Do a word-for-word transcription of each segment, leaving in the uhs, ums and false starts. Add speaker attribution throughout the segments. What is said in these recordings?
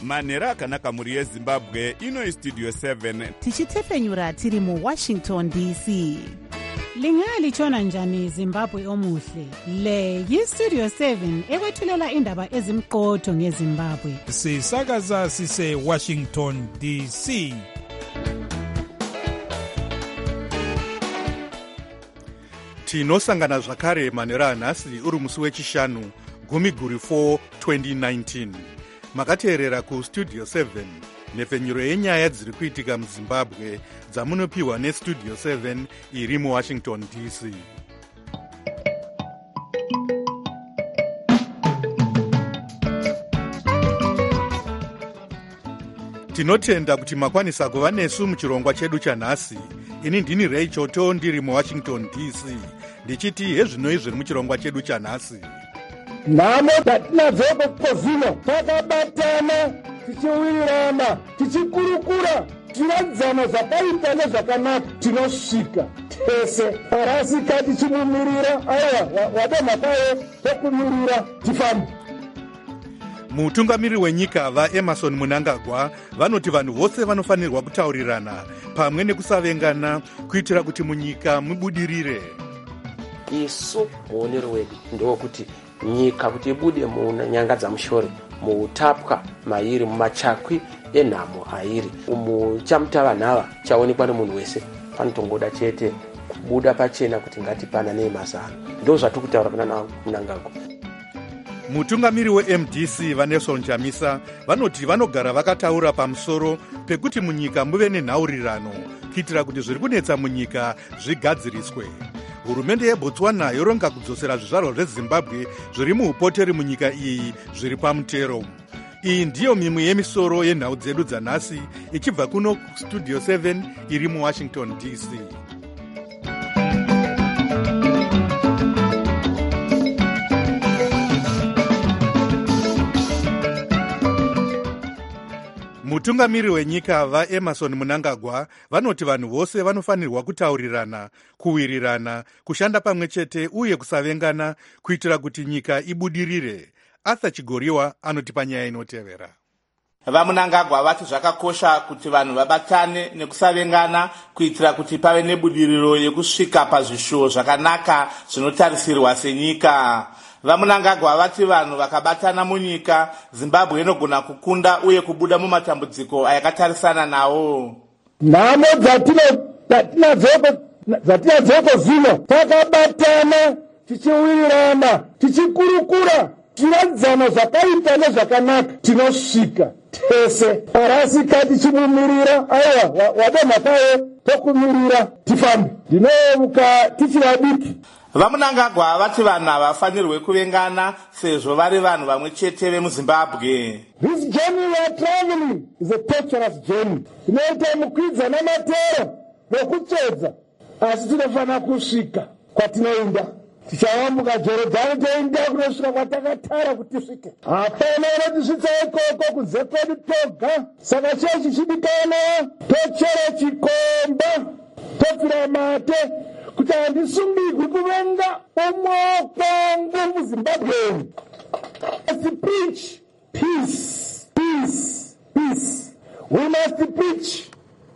Speaker 1: manhero akanaka mhuri yezimbabwe. Ino Studio seven
Speaker 2: tichitefenyura tiri muWashington D C. Lingalitshona njani Zimbabwe omuhle? Le yiStudio seven ekwethulela indaba ezimqotho ngeZimbabwe.
Speaker 3: Sisakaza sise Washington D C.
Speaker 4: Tinosangana zvakare manhero anhasi uri musi wechishanu gumi guri four twenty nineteen. Makateerera kuStudio seven nhefenyuro yenyaya dziri kuitika muZimbabwe dzamunopiwa neStudio seven iri muWashington D C. Tinotenda kuti makwanisa kuva nesu muchirongwa chedu chanhasi. Ini ndini Ray Choto ndiri muWashington D C. Ndichiti hezvinoi zviri muchirongwa chedu chanhasi.
Speaker 5: Nhamo dzatinadzo kwezvino takabatana tichiwirirana tichikurukura tiradzana zvakaita nezvakanaka tinosvika tese parasika tichimumirira aiwa wadomhakayo tokumirira tifambe.
Speaker 4: Mutungamiri wenyika vaEmerson Mnangagwa vanoti vanhu vose vanofanirwa kutaurirana pamwe nekusavengana kuitira kuti munyika mubudirire.
Speaker 6: Isu muonero wedu ndokuti nyika kuti ibude munyanga dzamushore muutapwa mairi mumachakwi enhamo airi umu chamutava nhava chaonekwa nemunhu wese panotongoda chete kubuda pachena kuti ngatipanane mazano. Ndo zvatiri kutaura pana Mnangagwa.
Speaker 4: Mutungamiri weM D C vaNelson Chamisa vanoti vanogara vakataura pamusoro pekuti munyika muve nenhaurirano kuitira kuti zviri kunetsa munyika zvigadziriswe. Hurumende yeBotswana yoronga kudzosera zvizvarwa zveZimbabwe zviri muupoteri munyika iyi zviri pamutero. Iyi ndiyo mimwe yemisoro yenhau dzedu dzanhasi ichibva kuno Studio seven iri muWashington D C. Mutungamiri wenyika vaEmerson Mnangagwa vanoti vanhu vose vanofanirwa kutaurirana, kuwirirana, kushanda pamwe chete uye kusavengana kuitira kuti nyika ibudirire. Arthur Chigoriwa anotipa nyaya inotevera.
Speaker 7: VaMnangagwa vati zvakakosha kuti vanhu vabatane nekusavengana kuitira kuti pave nebudiriro yekusvika pazvishuwo zvakanaka zvinotarisirwa senyika. VaMnangagwa vati vanhu vakabatana munyika Zimbabwe inogona kukunda uye kubuda mumatambudziko ayakatarisana nawo.
Speaker 5: Nhamo dzatinadzoko zvino takabatana tichiwirirana tichikurukura tiradzana zvakaita nezvakanaka tinosvika tese parasika tichimumirira aiwa wadomhakayo tokumirira tifambe. Ndinovuka tichiri vadiki.
Speaker 7: VaMnangagwa vati vanhu havafanirwe kuvengana sezvo vari vanhu vamwe chete vemuZimbabwe.
Speaker 5: This journey we are traveling is a torturous journey. Tinoita mukwidza namatero nokutsvedza asi tinofanira kusvika kwatinoenda. Tichayambuka Jorodhani toenda kunosvika kwatakatara kuti tisvike. Hapana unotisvitsa ikoko kunze kwedu toga. Saka chii chichidikana? Tochera chikomba, topfira mate kuti handisumbirwi kuvenga umwe kwangu muZimbabwe. Let's preach peace, peace, peace. We must preach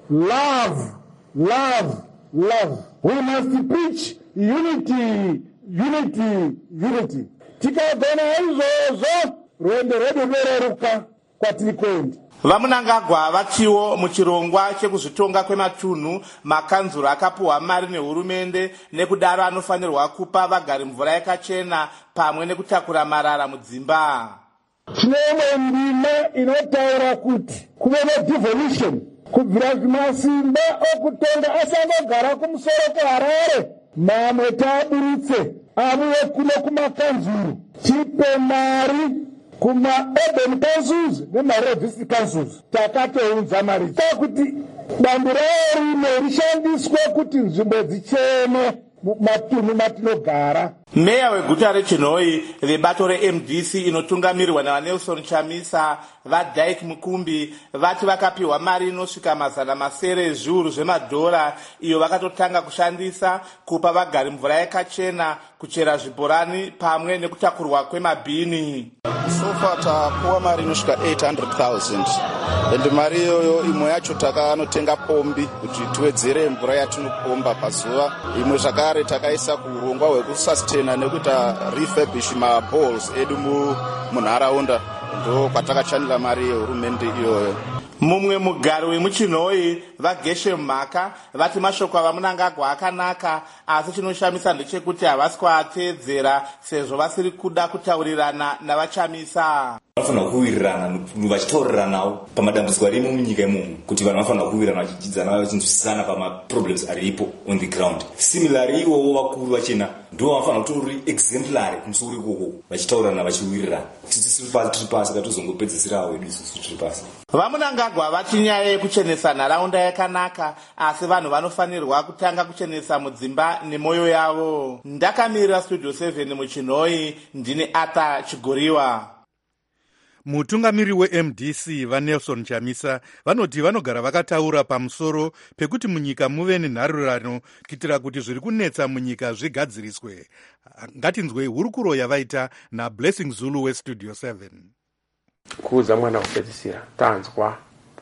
Speaker 5: love, love, love. We must preach unity, unity, unity. Tikagona izvozvo rwendo rwedu rwereruka kwatiri kuenda.
Speaker 7: VaMnangagwa vatiwo muchirongwa chekuzvitonga kwematunhu makanzuro akapuhwa mari nehurumende nekudaro anofanirwa kupa vagari mvura yakachena pamwe nekutakura marara mudzimba.
Speaker 5: Tineimwe ndima inotaura kuti kuve nedevolution kubvira kumasimba okutonga asangogara kumusoro kweHarare mamwe taburutse amuye kuno kumakanzuro tipe mari kuma-urban councils nema-district councils takatounza mari takuti dambu rayo rino rishandiswe kuti nzvimbo dzichene matunhu matinogara.
Speaker 7: Meya weguta reChinhoyi vebato reM D C inotungamirirwa navaNelson Chamisa vaDyke Mukumbi vati vakapiwa mari inosvika mazana masere ezviuru zvemadhora iyo vakatotanga kushandisa kupa vagari mvura yakachena, kuchera zvibhorani pamwe nekutakurwa kwemabhini.
Speaker 8: So far tapuwa mari inosvika eight hundred thousand and mari iyoyo imwe yacho takanotenga pombi kuti tiwedzere mvura yatinopomba pazuva. Imwe zvakare takaisa kurongwa hwekusustaina nekuita refurbish maballs edu munharaunda, ndo kwatakachanira mari yehurumende iyoyo.
Speaker 7: Mumwe mugari wemuchinhoi vageshe mhaka vati mashoko avamunangagwa akanaka, asi chinoshamisa ndechekuti havasi kuateedzera sezvo vasiri kuda kutaurirana navachamisa.
Speaker 9: Vanofanira kuwirirana vachitauriranawo pamadambudziko ari munyika imomo, kuti vanhu vanofanira kuwirirana vachidzidzana vachinzwisisana pamaproblems aripo on the ground. Similarly ivowo vakuru vachena ndo vanofanira kutori exemplary kumusoro ikoko, vachitaurirana vachiwirirana. Tisiri tiri pasi katozongopedzisirawo edu isusu tiri pasi.
Speaker 7: Vamunangagwa vati nyaya yekuchenesa nharaunda yakanaka, asi vanhu vanofanirwa kutanga kuchenesa mudzimba nemwoyo yavo. Ndakamirira Studio seven muchinhoi, ndine Ata Chigoriwa.
Speaker 4: Mutungamiri we-M D C vaNelson Chamisa vanoti vanogara vakataura pamusoro pekuti munyika muve nenharurano kuitira kuti zviri kunetsa munyika zvigadziriswe. Ngatinzwei hurukuro yavaita naBlessing Zulu weStudio seven.
Speaker 6: Kuudza mwana kupedzisira tanzwa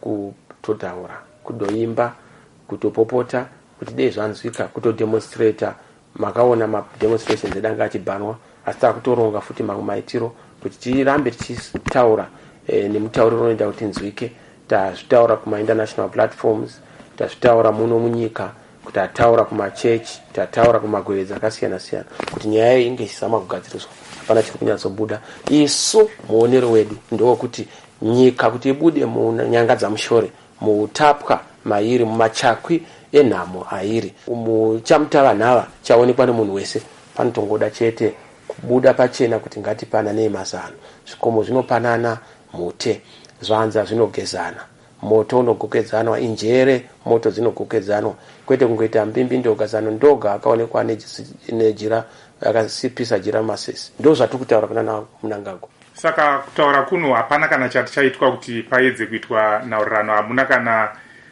Speaker 6: kutotaura, kudoimba, kutopopota, kuti dei zvanzwika, kutodemonstrata. Makaona mademonstrations edanga achibhanwa, asi takutoronga futi mamwe maitiro kuti tirambe tichitaura e, nemutauriro unoita kuti nzwike. Tazvitaura kuma international platforms, tazvitaura muno munyika, kuti tataura kuma church, tataura kuma gwedzi akasiyana siyana kuti nyaya iyi inge isama kugadziriswa. Hapana chiri kunyatsobuda. Isu muonero wedu ndokuti nyika kuti ibude munyanga dzamushore, muutapwa mairi, mumachakwi enhamo airi, muchamutavanhava chaonekwa nemunhu wese, panotongoda chete kubuda pachena kuti ngatipanane mazano. Zvikomo zvinopanana mute, zvanza zvinogezana, moto unogokedzanwa, injere moto dzinogokedzanwa, kwete kungoita mbimbi ndogazano ndoga akaonekwa nejira akasipisa jira masesi. Ndo zvatikutaura kuna na Munangagwa.
Speaker 3: Saka kutaura kuno hapana kana chati chaitwa kuti paedze kuitwa nhaurirano, hamuna kana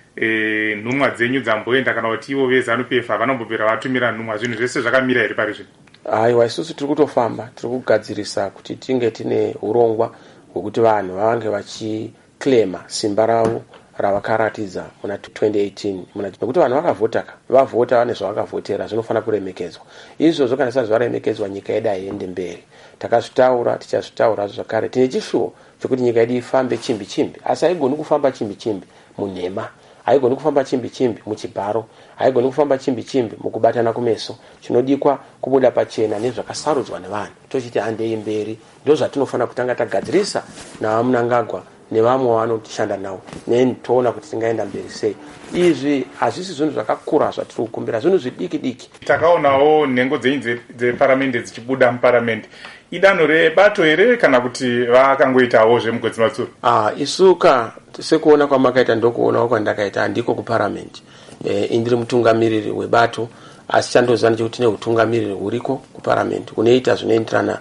Speaker 3: e, nhumwa dzenyu dzamboenda kana kuti ivo veZANU-P F vanombopera vatumira nhumwa, zvinhu zvese zvakamira here pari zvino?
Speaker 6: Aiwa, isusu tiri kutofamba, tiri kugadzirisa kuti tinge tine urongwa hwekuti vanhu vange vachiclaima simba ravo ravakaratidza muna twenty eighteen. Nekuti vanhu vakavhota, vavhota vane zvavakavhotera, zvinofanira kuremekedzwa. Izvozvo kana sezvaremekedzwa nyika yedu haiende mberi. Takazvitaura, tichazvitaura zvakare. Tine chishuwo chokuti nyika yedu ifambe chimbi chimbi, asi haigoni kufamba chimbi chimbi munhema, haigoni kufamba chimbi chimbi muchibharo, haigoni kufamba chimbi chimbi mukubatana kumeso. Chinodikwa kubuda pachena nezvakasarudzwa nevanhu, tochiti handei mberi. Ndo zvatinofanira kutanga tagadzirisa naVamunangagwa nevamwe vanotishanda navo, netoona kuti tingaenda mberi sei. Izvi hazvisi zvinhu zvakakura zvatiri kukumbira, zvinhu zvidiki diki.
Speaker 3: Takaonawo nhengo dzenyu dzeparamende dzichibuda muparamende. Idanho rebato here kana kuti vakangoitawo zvemugwedzi matsuro?
Speaker 6: Ah, isuka sekuona kwamakaita ndokuonawo kwandakaita, handiko kuparamende. E, indiri mutungamiriri webato, asi chandozana chekuti neutungamiriri huriko kuparamende unoita zvinoenderana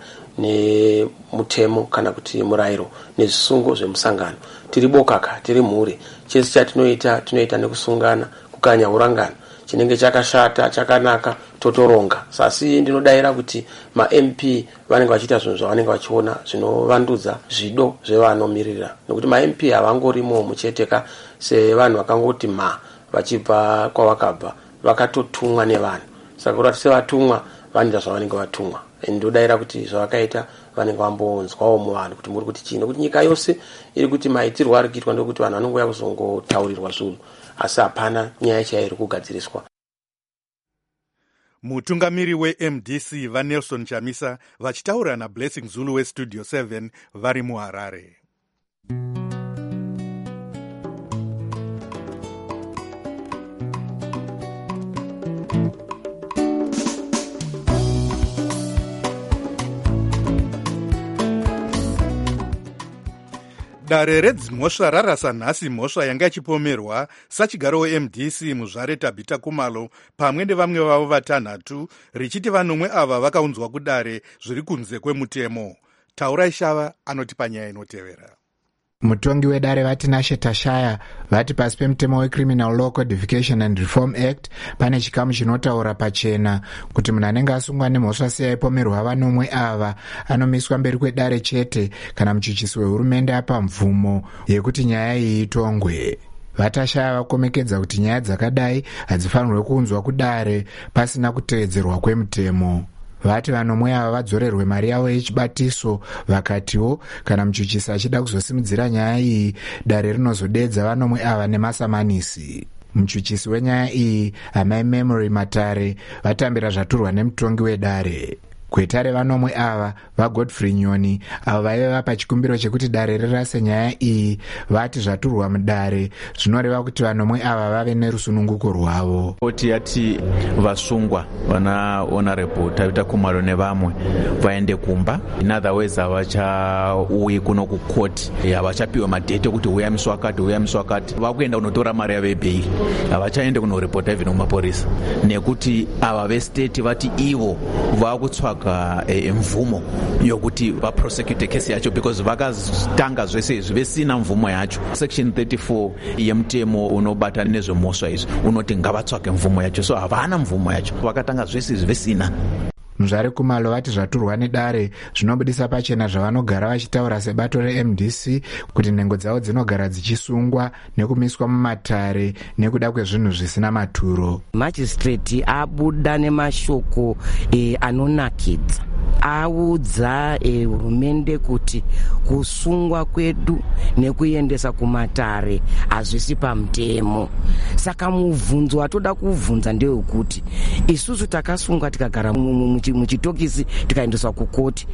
Speaker 6: nemutemo kana kuti murayiro nezvisungo zvemusangano. Tiri bokaka, tiri mhuri, chese chatinoita tinoita nekusungana, kukanya urangano. Chinenge chakashata, chakanaka, totoronga. Sasi ndinodayira kuti ma-M P vanenge vachiita zvinhu zvavanenge vachiona zvinovandudzwa zvido zvevanomirira. Nekuti ma-M P havangorimo mucheteka sevanhu vakangoti ma vachibva kwavakabva, vakatotumwa nevanhu. Saka kuti sevatumwa vanoita zvavanenge vatumwa. Ndodayira kuti zvavakaita vanenge vambonzwawo muvanhu kuti muri kuti chino, kuti nyika yose iri kuti maitirwa ari kuitwa ndokuti vanhu vanongouya kuzongotaurirwa zvinhu, asi hapana nyaya chairi kugadziriswa.
Speaker 4: Mutungamiri we-M D C vaNelson Chamisa vachitaura naBlessing Zulu weStudio seven vari muHarare. Dare redzimhosva rarasa nhasi mhosva yanga ichipomerwa sachigaro we-M D C muzvare Tabita Kumalo pamwe nevamwe vavo vatanhatu, richiti vanomwe ava vakaunzwa kudare zviri kunze kwemutemo. Taurai Shava anotipa nyaya inotevera.
Speaker 10: Mutongi wedare vati Nashe Tashaya vati pasi pemutemo weCriminal Law Codification and Reform Act pane chikamu chinotaura pachena kuti munhu anenge asungwa nemhosva seyaipomerwa vanomwe ava anomiswa mberi kwedare chete kana muchuchisi wehurumende apa mvumo yekuti nyaya iyi itongwe. Vatashaya vakomekedza kuti nyaya dzakadai hadzifanirwe kuunzwa kudare pasina kuteedzerwa kwemutemo. Vati vanomwe ava vadzorerwe mari yavo yechibatiso, vakatiwo kana muchuchisi achida kuzosimudzira nyaya iyi dare rinozodedza vanomwe ava nemasamanisi. Muchuchisi wenyaya iyi Amai Memory Matare vatambira zvaturwa nemutongi wedare. Kwetare vanomwe ava vaGodfrey Nyoni avo vaive vapa chikumbiro chekuti dare rirase nyaya iyi vati zvaturwa mudare zvinoreva kuti vanomwe ava vave nerusununguko rwavo.
Speaker 11: Koti yati vasungwa vana honorable Tabita Khumalo nevamwe vaende kumba. In other words havachauyi kuno kukoti, havachapiwa madhete kuti uyamiswa akati uyamiswa akati, vakuenda kunotora mari yavo yebheili, havachaende kunoripota even kumaporisa nekuti ava vestate vati ivo vakutsvaga mvumo yokuti vaprosecute kesi yacho because vakatanga zvese izvi vesina mvumo yacho. Section thirty-four yemutemo unobata nezvemhosva izvi unoti ngavatsvake mvumo yacho, so havana mvumo yacho, vakatanga zvese izvi vesina.
Speaker 10: Muzvare Khumalo vati zvaturwa nedare zvinobudisa pachena zvavanogara vachitaura sebato reM D C kuti nhengo dzavo dzinogara dzichisungwa nekumiswa mumatare nekuda kwezvinhu zvisina maturo.
Speaker 12: Magistrate abuda nemashoko e, anonakidza audza hurumende e, kuti kusungwa kwedu nekuendesa kumatare hazvisi pamutemo. Saka mubvunzo watoda kuvhunza ndewekuti isusu takasungwa tikagara muchitokisi tikaendeswa kukoti,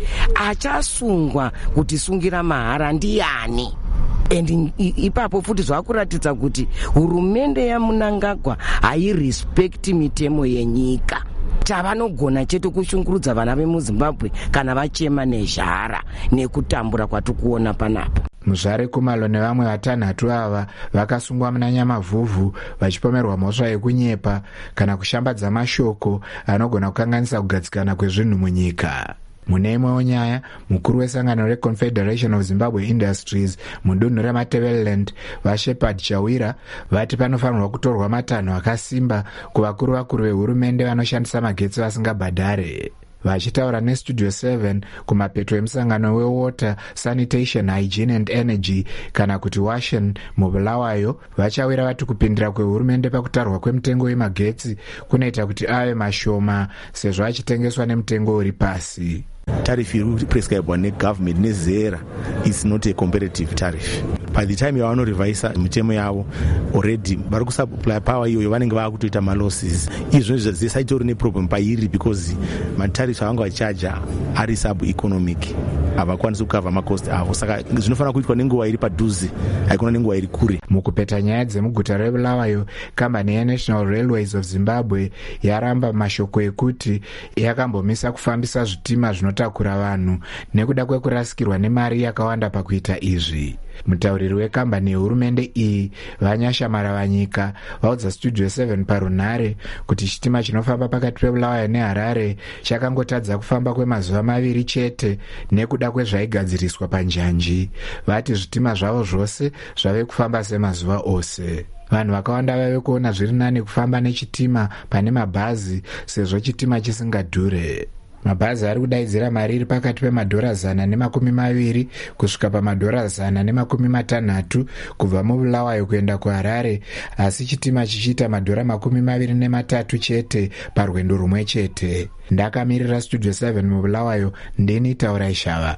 Speaker 12: achasungwa kutisungira mahara ndiani? And ipapo futi zvakuratidza kuti hurumende yaMnangagwa hairespekti mitemo yenyika. Tavanogona chete kushungurudza vana vemuZimbabwe kana vachema nezhara nekutambura kwatikuona panapo.
Speaker 10: Muzvare Khumalo nevamwe vatanhatu ava vakasungwa muna Nyamavhuvhu vachipomerwa mhosva yekunyepa kana kushambadza mashoko anogona kukanganisa kugadzikana kwezvinhu munyika. Mune imwewo nyaya, mukuru wesangano reConfederation of Zimbabwe Industries mudunhu reMatabeleland vaShepard Chawira vati panofanirwa kutorwa matanho akasimba kuvakuru vakuru vehurumende vanoshandisa magetsi vasingabhadhare. Vachitaura neStudio seven kumapeto emusangano weWater, Sanitation, Hygiene and Energy kana kuti WASHEN muBulawayo, vachawira vati kupindira kwehurumende pakutarwa kwemutengo wemagetsi kunoita kuti ave mashoma sezvo achitengeswa nemutengo uri pasi.
Speaker 13: Tariff iri prescribed negovernment nezera is not a competitive tariff. By the time yavanorevisa mitemo yavo already vari kusupply power iyoyo vanenge vakutoita malosses. Izvo zvisatori neproblem pairi because matariffs avanga vachaja ari sub-economic, havakwanisi kukava macost avo, saka zvinofanira kuitwa nenguva iri padhuze haikona nenguva iri kure.
Speaker 10: Mukupeta nyaya dzemuguta reBulawayo, kambani yeNational Railways of Zimbabwe yaramba mashoko ekuti yakambomisa kufambisa zvitima zvinotakura vanhu nekuda kwekurasikirwa nemari yakawanda pakuita izvi. Mutauriri wekambani yehurumende iyi Vanyasha Maravanyika vaudza Studio seven parunhare kuti chitima chinofamba pakati peBulawayo neHarare chakangotadza kufamba kwemazuva maviri chete nekuda kwezvaigadziriswa panjanji. Vati zvitima zvavo zvose zvave kufamba semazuva ose. Vanhu vakawanda vave kuona zviri nani kufamba nechitima pane mabhazi sezvo chitima chisingadhure. Mabhazi ari kudaidzira mari iri pakati pemadhora zana nemakumi maviri kusvika pamadhora zana nemakumi matanhatu kubva muBulawayo kuenda kuHarare, asi chitima chichiita madhora makumi maviri nematatu chete parwendo rumwe chete. Ndakamirira Studio seven muBulawayo, ndini Taurai Shava.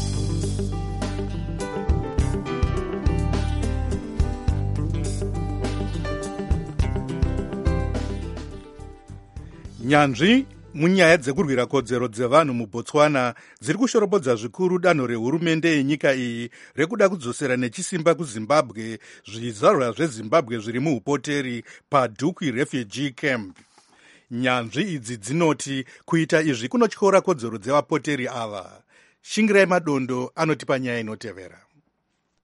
Speaker 4: Nyanzvi munyaya dzekurwira kodzero dzevanhu muBotswana dziri kushoropodza zvikuru danho rehurumende yenyika iyi rekuda kudzosera nechisimba kuZimbabwe zvizvarwa zveZimbabwe zviri muupoteri paDukwi Refugee Camp. Nyanzvi idzi dzinoti kuita izvi kunotyora kodzero dzevapoteri ava. Shingirai Madondo anotipa nyaya inotevera.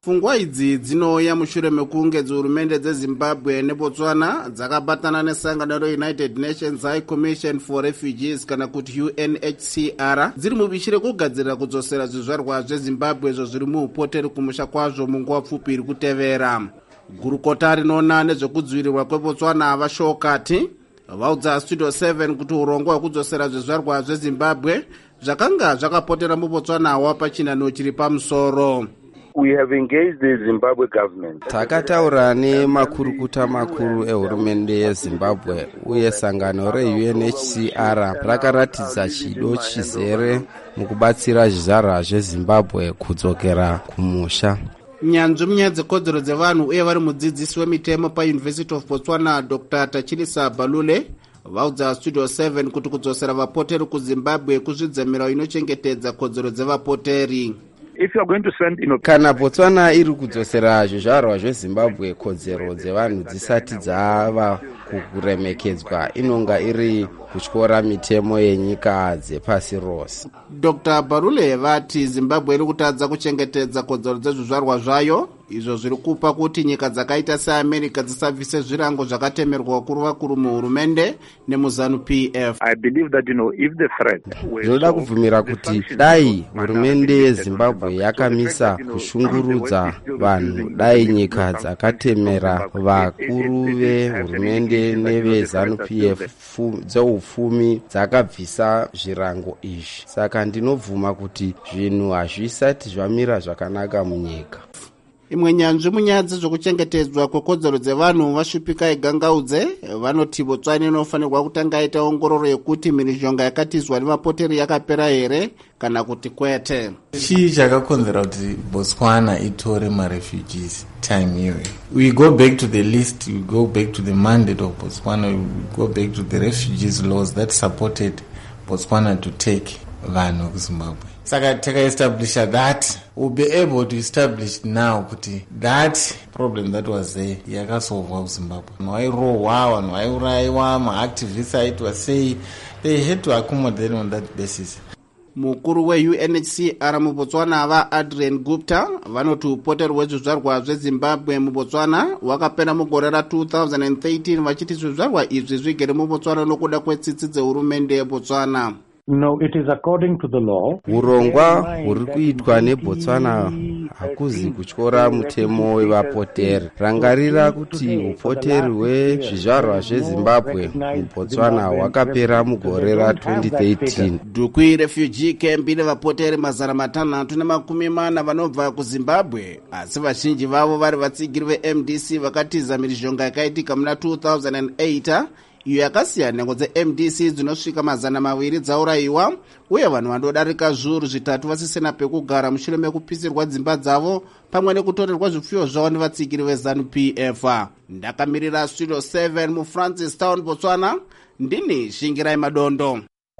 Speaker 14: Pfungwa idzi dzinouya mushure mekunge hurumende dzeZimbabwe neBotswana dzakabatana nesangano reUnited Nations High Commission for Refugees kana kuti U N H C R dziri mubishi rekugadzirira kudzosera zvizvarwa zveZimbabwe izvo zviri muupoteri kumusha kwazvo munguva pfupi iri kutevera. Gurukota rinoona nezvekudzivirirwa kweBotswana vashokati vaudza Studio seven kuti urongwa hwekudzosera zvizvarwa zveZimbabwe zvakanga zvakapotera muBotswana wapachinano chiri pamusoro.
Speaker 15: We have engaged the Zimbabwe government.
Speaker 16: Takataura nemakurukuta makuru ehurumende yeZimbabwe uye sangano reU N H C R rakaratidza chido chizere mukubatsira zvizvarwa zveZimbabwe kudzokera kumusha.
Speaker 14: Nyanzvi munyaya dzekodzero dzevanhu uye vari mudzidzisi wemitemo paUniversity of Botswana Doctor Tachilisa Balule vaudza Studio seven kuti kudzosera vapoteri kuZimbabwe kuzvidzemera inochengetedza kodzero dzevapoteri.
Speaker 15: If you are going to send in...
Speaker 16: Kana Botswana iri kudzosera zvizvarwa zveZimbabwe kodzero dzevanhu dzisati dzava kuremekedzwa inonga iri kutyora mitemo yenyika dzepasi rose.
Speaker 14: Doctor Barule vati Zimbabwe iri kutadza kuchengetedza kodzero dzezvizvarwa zvayo izvo zviri kupa kuti nyika dzakaita seAmerica dzisabvise zvirango zvakatemerwa vakuru vakuru muhurumende nemuZanu P F.
Speaker 15: I believe that you know if the threat
Speaker 16: zvinoda kubvumira kuti dai hurumende yeZimbabwe yakamisa kushungurudza vanhu, dai nyika dzakatemera vakuru vehurumende neveZanu P F dzeupfumi dzakabvisa zvirango izvi, saka ndinobvuma kuti zvinhu hazvisati zvamira zvakanaka munyika.
Speaker 14: Imwe nyanzvi munyaya dzezvokuchengetedzwa kwekodzero dzevanhu vasvipika igangaudze vanoti Botswana inofanirwa kutanga aita ongororo yekuti mhirizhonga yakatizwa nevapoteri yakapera here kana kuti kwete.
Speaker 17: Chii chakakonzera kuti Botswana itore marefugees time iyoyo? We go back to the list, we go back to the mandate of Botswana, we go back to the refugees laws that supported Botswana to take vanhu kuZimbabwe. Saka takaestablisha that, we'll be able to establish now kuti that problem that was there yakasolvwa kuZimbabwe. Vanhu vairohwa, vanhu vaiuraiwa, maactivists aitwa sei, they had to accommodate on that basis.
Speaker 14: Mukuru weU N H C R muBotswana va Adrian Gupta vanoti upoteri hwezvizvarwa zveZimbabwe muBotswana hwakapera mugore ra two thousand thirteen vachiti zvizvarwa izvi zvigere muBotswana nokuda kwetsitsi dzehurumende yeBotswana.
Speaker 18: No, it is according to the law.
Speaker 16: Urongwa huri kuitwa neBotswana hakuzi kutyora mutemo wevapoteri. Rangarira kuti upoteri hwezvizvarwa zveZimbabwe muBotswana hwakapera mugore ra twenty thirteen.
Speaker 14: Dukwi refugee camp ine vapoteri mazana matanhatu nemakumi mana vanobva kuZimbabwe, asi vazhinji vavo vari vatsigiri veM D C vakatiza mhirizhonga yakaitika muna two thousand eight iyo yakasiyana nhengo dzeM D C dzinosvika mazana maviri dzaurayiwa uye vanhu vandodarika zviuru zvitatu vasisina pekugara mushure mekupisirwa dzimba dzavo pamwe nekutorerwa zvipfuyo zvavo nevatsigiri veZanu P F. Ndakamirira Studio seven muFrancistown, Botswana, ndini Shingirai Madondo.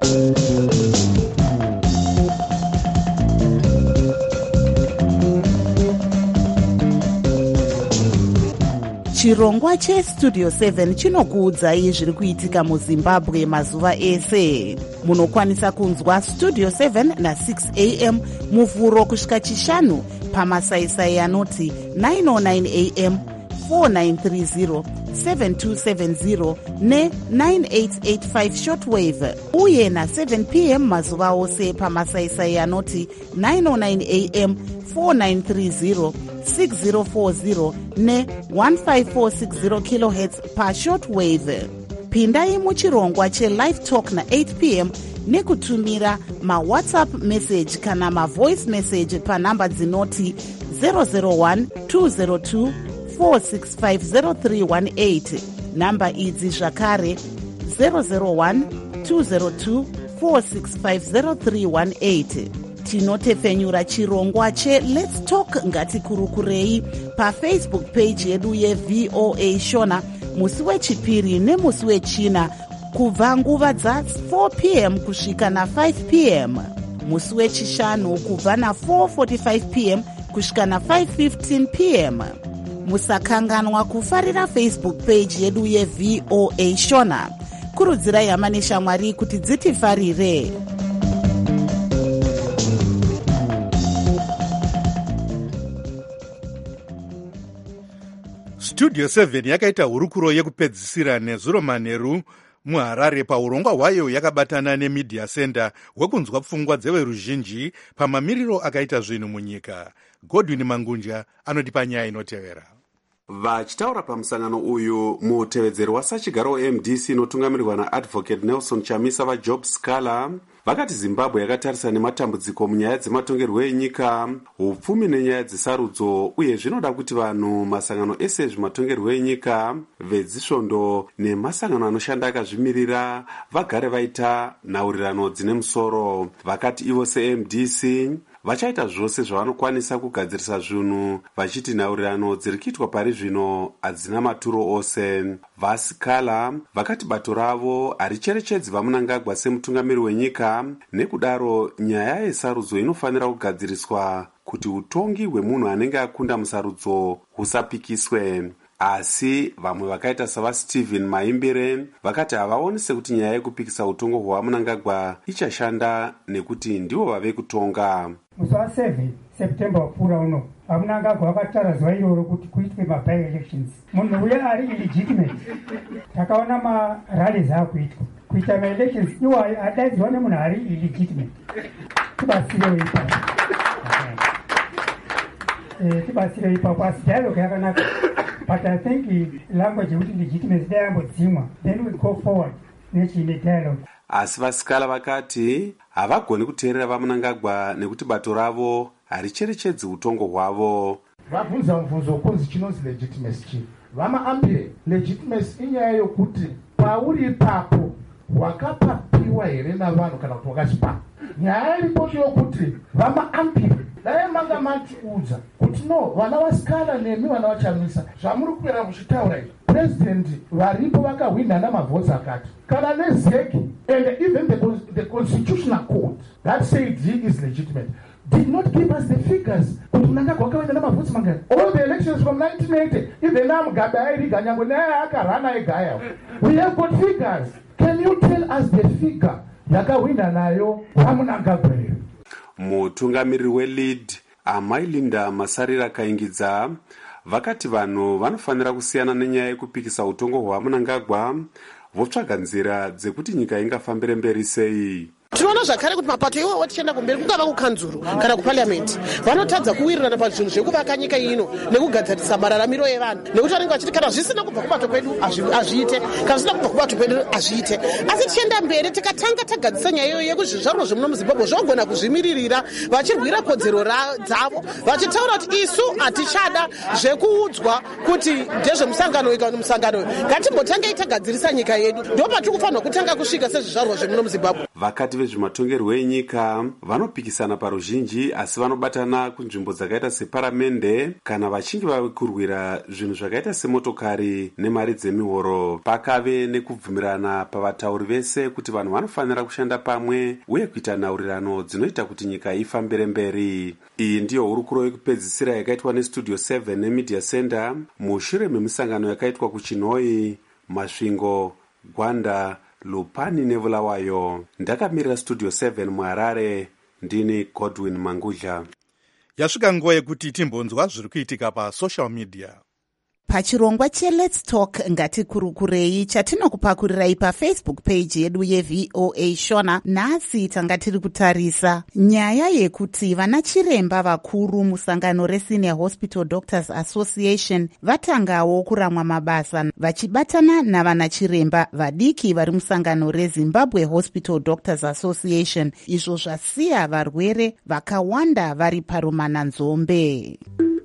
Speaker 2: Chirongwa cheStudio seven chinokuudzai zviri kuitika muZimbabwe mazuva ese. Munokwanisa kunzwa Studio seven na six a m muvhuro kusvika chishanu pamasaisai anoti nine oh nine a m, four nine three zero, seven two seven zero ne nine eight eight five shortwave uye na seven p m mazuva ose pamasaisai anoti nine oh nine a m, four nine three zero, six zero four zero ne one five four six zero kilohertz pa shortwave. Pindai muchirongwa cheLive Talk na eight p m nekutumira mawhatsapp message kana mavoice message panhamba dzinoti zero zero one two zero two four six five zero three one eight. Namba idzi zvakare zero zero one two zero two four six five zero three one eight. Tinotefenyura chirongwa che Let's Talk ngatikurukurei paFacebook page yedu yeV O A Shona musi wechipiri nemusi wechina kubva nguva dza four p m kusvika na five p m, musi wechishanu kubva na four forty-five p m kusvika na five fifteen p m. Musakanganwa kufarira Facebook page yedu yeV O A Shona. Kurudzirai hama neshamwari kuti dzitifarire.
Speaker 4: studio seven yakaita hurukuro yekupedzisira nezuro manheru muharare paurongwa hwayo yakabatana nemedia center hwekunzwa pfungwa dzeveruzhinji pamamiriro akaita zvinhu munyika. Godwin Mangunja anotipa nyaya inotevera.
Speaker 19: Vachitaura pamusangano uyu, mutevedzeri wasachigaro M D C inotungamirirwa naadvocate Nelson Chamisa vaJob Scala vakati Zimbabwe yakatarisa nematambudziko munyaya dzematongerwo enyika, upfumi nenyaya dzesarudzo, uye zvinoda kuti vanhu, masangano ese ezvematongerwo enyika, vedzisvondo nemasangano anoshanda akazvimirira vagare vaita nhaurirano dzine musoro. Vakati ivo se-M D C vachaita zvose zvavanokwanisa kugadzirisa zvinhu, vachiti nhaurirano dziri kuitwa pari zvino hadzina maturo ose. Vasikala vakati bato ravo haricherechedzi vaMnangagwa semutungamiri wenyika, nekudaro nyaya yesarudzo inofanira kugadziriswa kuti utongi hwemunhu anenge akunda musarudzo husapikiswe. Asi vamwe vakaita savaStephen Maimbire vakati havaoni sekuti nyaya yekupikisa utongo hwaMnangagwa ichashanda nekuti ndivo vave kutonga.
Speaker 20: Musi wa seven September wapfuura uno, vaMnangagwa vakataura zuva iroro kuti kuitwe maby elections. Munhu uya ari illegitimate. Takaona marallies akuitwa. Kuita ma-elections iwayo adaidzwa nemunhu ari illegitimate. Tibasirewo ipapo. Eh, tibasirewo ipapo, asi dialogue yakanaka. But I think the language yekuti legitimacy dayambodzimwa, then we go forward nechine dialogue.
Speaker 19: Asi vasikala vakati havagoni kuteerera vaMnangagwa nekuti bato ravo haricherechedzi utongo hwavo.
Speaker 5: Vabvunza mubvunzo kunzi chinonzi legitimacy chii. VamaAmbire, legitimacy inyaya yokuti pauri ipapo wakapapiwa here navanhu kana kuti wakachipa. Nyaya iripo yokuti VamaAmbire dai manga matiudza kuti no, vana vasikala nemi vana vaChamisa zvamuri kupera muchitaura izvi, president varipo vakahwinana mavhotsi akati kana nezeki, and even the, the constitutional court that said he is legitimate did not give us the figures kuti Mnangagwa wakawinana mavhotsi mangani. All the elections from nineteen eighty, even now Mugabe airiga nyango naye akarana egaya. We have got figures. Can you tell us the figure yakawina nayo vaMnangagwa?
Speaker 19: Mutungamiriri weLead Amai Linda Masarira akaingidza vakati vanhu vanofanira kusiyana nenyaya yekupikisa utongo hwaMnangagwa, votsvaga nzira dzekuti nyika ingafambire mberi sei.
Speaker 21: Tinoona zvakare kuti mapato iwo tichienda kumberi kungava kukanzuru kana kuparliament vanotadza kuwirirana pazvinhu zvekuvaka nyika ino nekugadzirisa mararamiro evanhu, nekuti vanenge vachiti kana zvisina kubva kubato pedu azviite, kana zvisina kubva kubato pedu azviite. Asi tichienda mberi tikatanga tagadzisa nyaya iyoyo yekuti zvizvarwa zvemuno muZimbabwe zvogona kuzvimiririra vachirwira kodzero dzavo, vachitaura kuti isu hatichada zvekuudzwa kuti ndezvemusangano ika musangano, ngatimbotangei tagadzirisa nyika yedu, ndo patiri kufanirwa kutanga kusvika sezvizvarwa zvemuno muZimbabwe.
Speaker 19: Vakati vezvematongerwo enyika vanopikisana paruzhinji, asi vanobatana kunzvimbo dzakaita separamende kana vachinge vave kurwira zvinhu zvakaita semotokari nemari dzemihoro. Pakave nekubvumirana pavatauri vese kuti vanhu vanofanira kushanda pamwe uye kuita nhaurirano dzinoita kuti nyika ifambire mberi. Iyi ndiyo hurukuro yekupedzisira yakaitwa nestudio seven nemedia center mushure memisangano yakaitwa kuChinhoyi, Masvingo, Gwanda, Lupani neVulawayo. Ndakamirira studio seven muHarare, ndini Godwin Mangunja.
Speaker 4: Yasvika nguva yekuti timbonzwa zviri kuitika pasocial media.
Speaker 2: Pachirongwa cheLet's Talk ngatikurukurei chatinokupakurirai paFacebook page yedu yeV O A Shona. Nhasi tanga tiri kutarisa nyaya yekuti vana chiremba vakuru musangano reSenior Hospital Doctors Association vatangawo kuramwa mabasa vachibatana navana chiremba vadiki vari musangano reZimbabwe Hospital Doctors Association, izvo zvasiya varwere vakawanda vari parumananzombe.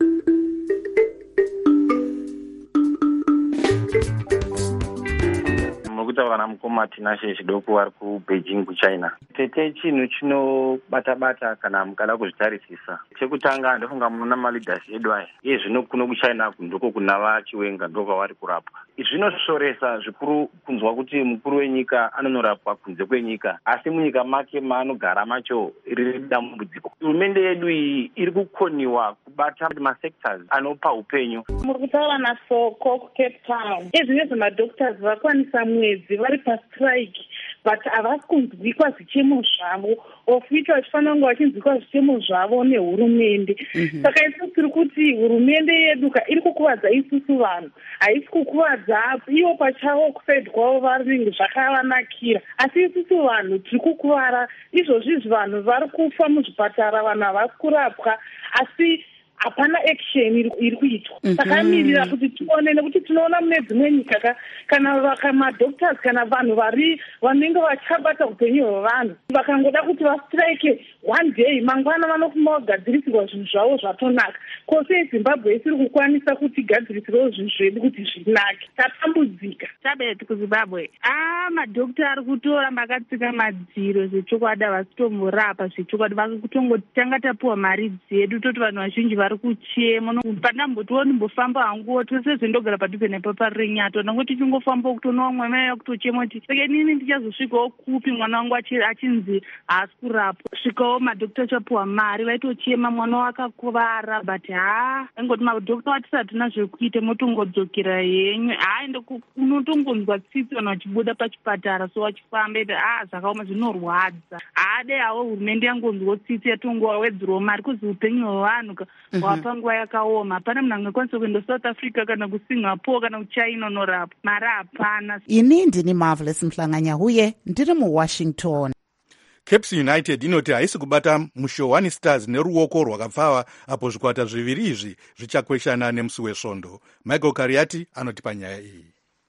Speaker 22: Vana mukoma tinashe chidoko vari kuBeijing kuChina. Tete chinhu chinobata-bata kana mukada kuzvitarisisa. Chekutanga ndofunga muna maleaders edu aya. Iye zvino kuno kuChina ndoko kuna vaChiwenga ndoko kwavari kurapwa. Zvinosvoresa zvikuru kunzwa kuti mukuru wenyika anonorapwa kunze kwenyika, asi munyika make maanogara macho riri dambudziko. Hurumende yedu iyi iri kukoniwa kubata masectors anopa upenyu.
Speaker 23: Muri kutaura naSoko Cape Town. Ezvinezve madoctors vakwanisa mwedzi vari pastrike
Speaker 1: but havasi kunzwikwa zvichemo zvavo of which vachifanira kunge vachinzwikwa zvichemo zvavo nehurumende. Saka isusu tiri kuti hurumende yedu ka iri kukuvadza isusu vanhu, haisi kukuvadza ivo pachavo kusaidi kwavo varinenge zvakavanakira, asi isusu vanhu tiri kukuvara. Izvozvizvi vanhu vari kufa muzvipatara, vanhu havasi kurapwa, asi hapana action iri kuitwa. Takamirira kuti tione, nekuti tinoona mune dzimwe nyika kana madoctors kana vanhu vari vanenge vachabata upenyu hwevanhu vakangoda kuti vastrike one day, mangwana vanofuma kugadzirisirwa zvinhu zvavo zvatonaka. Ko sei Zimbabwe isiri kukwanisa kuti igadzirisirwe zvinhu zvedu kuti zvinake? Tatambudzika.
Speaker 8: Tabeti kuZimbabwe ah madokta ari kutoramba akatsika madziro zvechokwadi havasitomurapa zvechokwadi, vakutongotanga tapuwa mari dzedu toti vanhu vazhinji vari kuchema. Pandambotiwo ndimbofamba hanguwo tose zvendogara padhuze nepapa renyato nangoti tichingofamba kutonowa mwana waya kutochema kuti saka inini ndichazosvikawo kupi mwana wangu achinzi haasi kurapwa. Svikawo madokta achapuwa mari vaitochema mwana wakakuvara, but haa angoti madokta vatisatuna zvekuita motongodzokera henyu. Haa ende unotongonzwa tsitsi vanhu vachibuda pachipatara so vachifamba iti haa zvakaoma zvinorwadza. Haa dai havo hurumende yangonzwawo tsitsi yatongowedzerawo mari kuzi upenyu hwevanhu wapa nguva yakaoma. Hapana munhu angakwanisa kuenda South Africa kana kuSingapore kana kuChina unorapwa, mari hapana.
Speaker 2: Ini ndini Marvelous Mhlanganyahuye ndiri muWashington.
Speaker 4: Caps United inoti haisi kubata Mushowani Stars neruoko rwakapfava apo zvikwata zviviri izvi zvichakweshana nemusi wesvondo. Michael Kariati anoti panyaya iyi.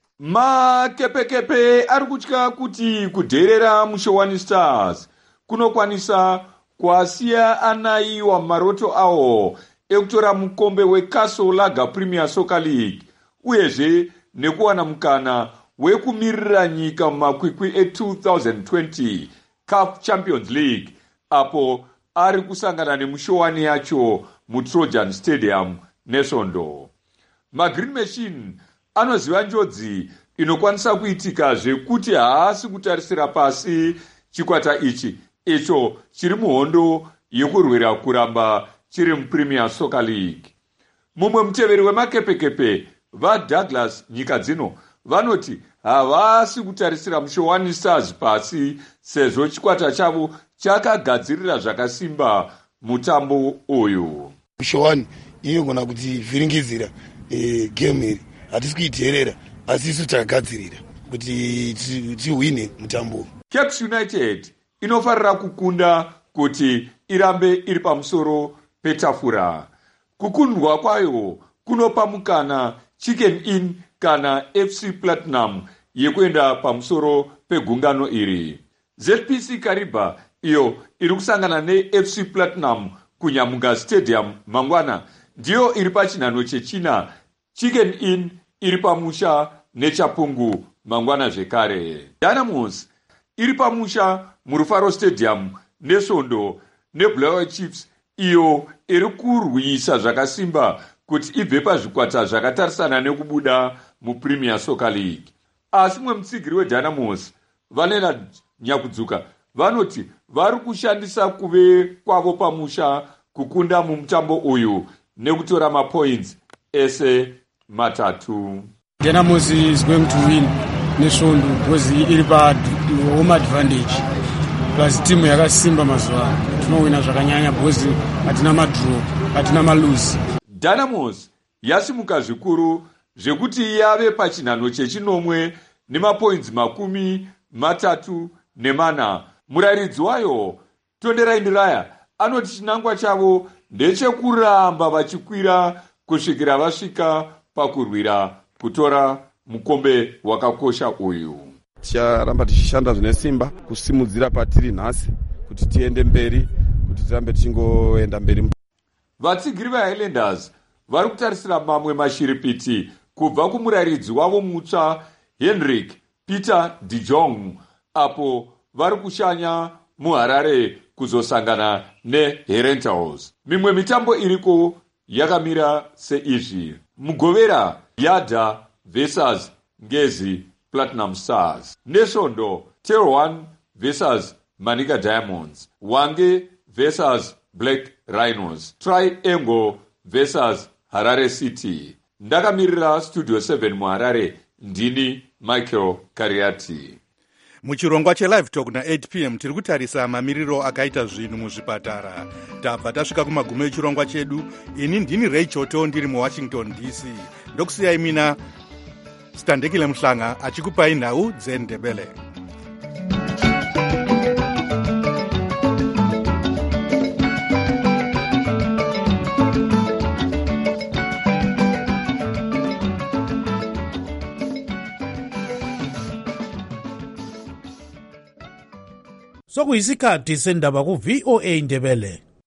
Speaker 23: Makepekepe ari kutya kuti kudherera Mushowani Stars kunokwanisa kuasiya anaiwa maroto awo ekutora mukombe weCastle Lager Premier Soccer League uyezve nekuwana mukana wekumirira nyika mumakwikwi e-twenty twenty CAF Champions League apo ari kusangana nemushowani yacho muTrojan Stadium nesvondo. MaGreen Machine anoziva njodzi inokwanisa kuitika zvekuti haasi kutarisira pasi chikwata ichi icho chiri muhondo yekurwira kuramba chiri muPremier Soccer League. Mumwe muteveri wemakepekepe vaDouglas nyika dzino vanoti havasi kutarisira Mushowani Stars pasi sezvo chikwata chavo chakagadzirira zvakasimba mutambo uyu.
Speaker 24: Mushowani inogona kuti vhiringidzira e, game iri hatisi kuidherera asi isu takagadzirira kuti tihwine mutambo.
Speaker 23: Caps United inofarira kukunda kuti irambe iri pamusoro petafura. Kukundwa kwayo kunopa mukana Chicken Inn kana F C Platinum yekuenda pamusoro pegungano iri. Z P C Kariba iyo iri kusangana neF C Platinum kuNyamunga Stadium mangwana ndiyo iri pachinhano chechina. Chicken Inn iri pamusha neChapungu mangwana zvekare. Dynamos iri pamusha muRufaro Stadium nesvondo neBlair Chiefs iyo iri kurwisa zvakasimba kuti ibve pazvikwata zvakatarisana nekubuda muPremier Soccer League. Asi mwe mutsigiri weDynamos Vanena Nyakudzuka vanoti vari kushandisa kuve kwavo pamusha kukunda mumutambo uyu nekutora mapoints ese matatu.
Speaker 25: Dynamos is going to win nesvondo because iri pa home advantage plus timu yakasimba mazuva tinowina zvakanyanya because hatina madraw hatina malose.
Speaker 23: Dynamos yasimuka zvikuru zvekuti yave pachinhano chechinomwe nemapoints makumi matatu nemana. Murayiridzi wayo Tonderai Ndiraya anoti chinangwa chavo ndechekuramba vachikwira kusvikira vasvika pakurwira kutora mukombe wakakosha uyu.
Speaker 26: Ticharamba tichishanda zvine simba kusimudzira patiri nhasi kuti tiende mberi kuti tirambe tichingoenda mberi.
Speaker 23: Vatsigiri vaHighlanders vari kutarisira mamwe mashiripiti kubva kumurayiridzi wavo mutsva Henrik Peter de Jong apo vari kushanya muHarare kuzosangana neHerentals. Mimwe mitambo iriko yakamira seizvi: Mugovera Yada versus Ngezi Platinum Stars, nesvondo Terwan versus Manika Diamonds, Wange versus Black Rhinos, Triangle versus Harare City. Ndakamirira Studio seven muHarare ndini Michael Kariati.
Speaker 4: muchirongwa chelive talk na-eight p m tiri kutarisa mamiriro akaita zvinhu muzvipatara. Tabva tasvika kumagumo echirongwa chedu. Ini ndini Ray Choto ndiri muwashington d c. Ndokusiyai mina Standekile Muhlanga achikupai nhau dzeNdebele.
Speaker 3: Sokuyisikhathi sendaba ku V O A Ndebele.